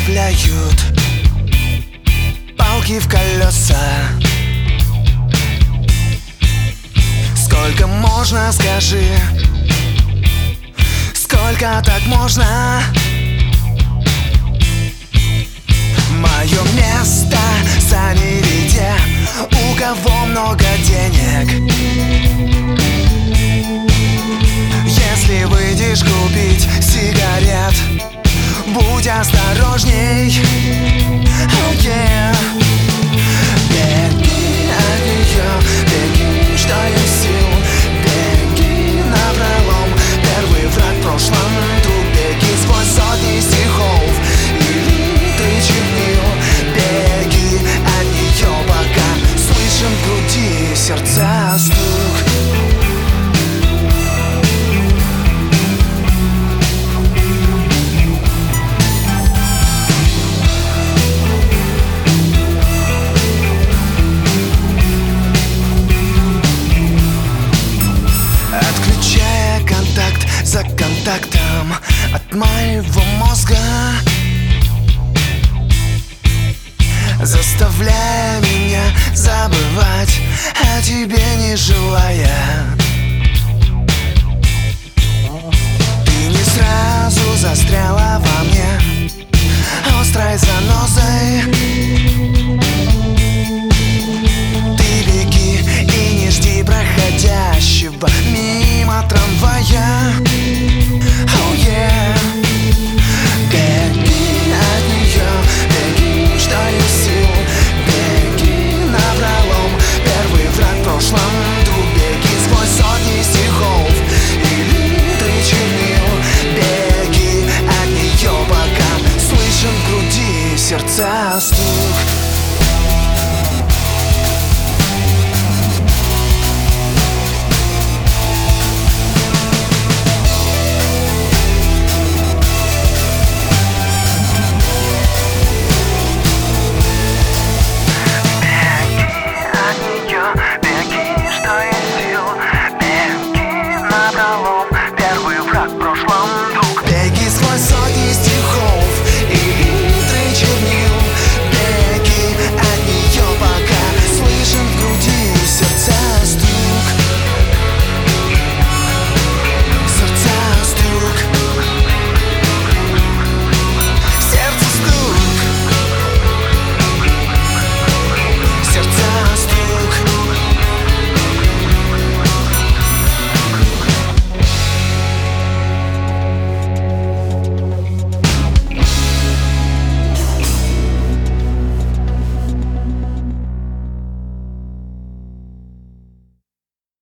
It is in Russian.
вставляют палки в колеса. Сколько можно, скажи, сколько так можно? Мое место заняли те, у кого много денег. Если выйдешь купить сигарет, будь осторожней. Oh yeah. Беги от нее, беги, что есть сил. Беги напролом, первый враг в прошлом. Тут беги сквозь сотни стихов или тысячи дней. Беги от нее, пока слышен в груди сердца стук. За контактом от моего мозга, заставляя меня забывать о тебе, не желая. Ты не сразу застряла во мне острой занозой. Ты беги и не жди проходящего мимо трамвая. Oh yeah. Беги от нее, беги, что есть сил. Беги напролом, первый враг в прошлом. Тут беги сквозь сотни стихов или тысячи мил. Беги от нее, пока слышен в груди сердца стук.